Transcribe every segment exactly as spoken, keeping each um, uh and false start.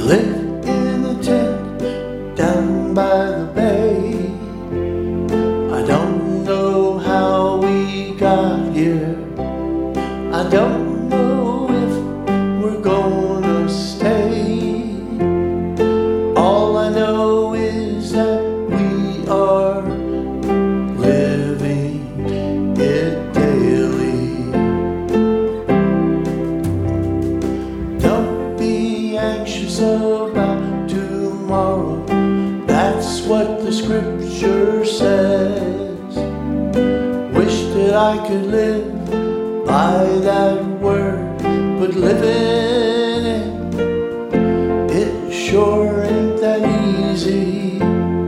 Lived in a tent down by the bay. I don't know how we got here. I don't know if we're gonna stay. All I know is that we are living it daily. Don't be anxious about tomorrow. That's what the scripture says. Wish that I could live by that word, but living it, it sure ain't that easy.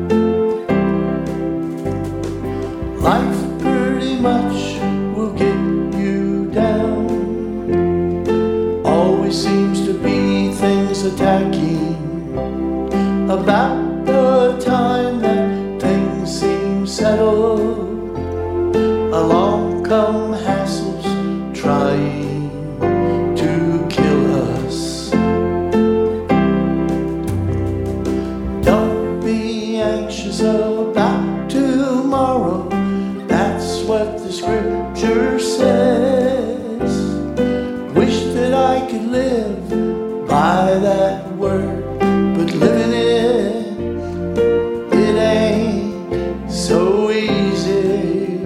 Life pretty much will get you down. Always seems to be things attacking. About the time that things seem settled, along come hassles trying to kill us. Don't be anxious about tomorrow. That's what the scripture says. Wish that I could live by that word, but living it, it ain't so easy.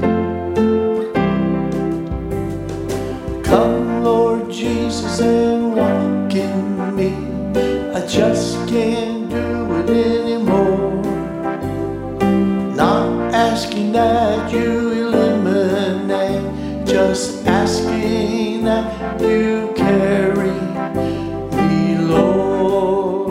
Come, Lord Jesus, and walk in me. I just can't do it anymore. Not asking that you eliminate, just asking that you carry me, Lord.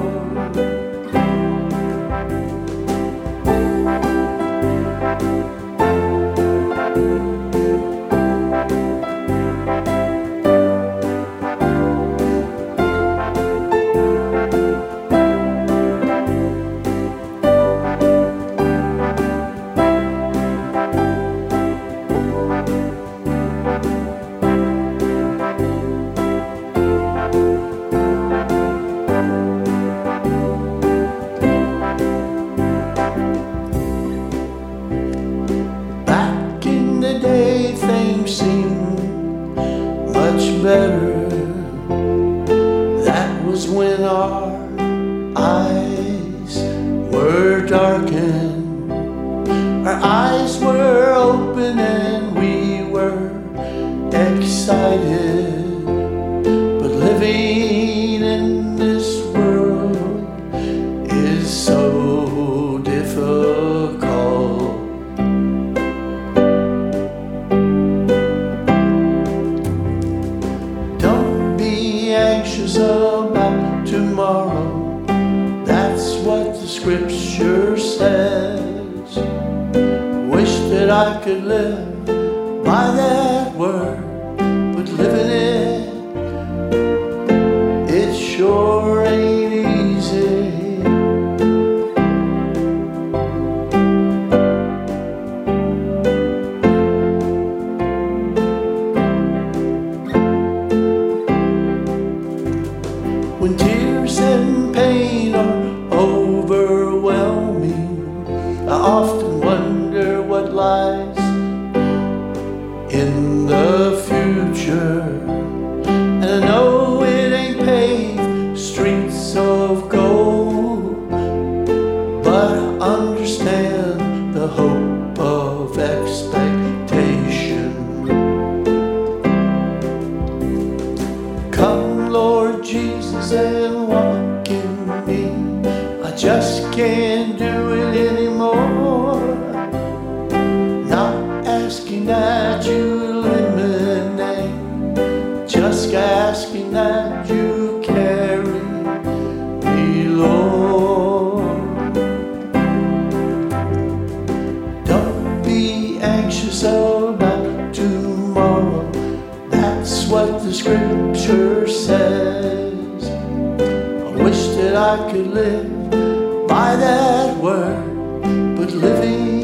Things seem much better. That was when our eyes were darkened. Our eyes were open and we were excited. But living in this world is so difficult. Anxious about tomorrow. That's what the scripture says. Wish that I could live by that word, but living it, it sure ain't easy. When tears and pain are overwhelming, I often wonder what lies in the future. And I know it ain't paved streets of gold, but I understand the hope of expectation. Come, Lord Jesus, and walk in me. I just can't do it anymore. Not asking that you eliminate, just asking that you carry me, Lord. Don't be anxious about tomorrow. That's what the scripture says. I wish that I could live by that word, but living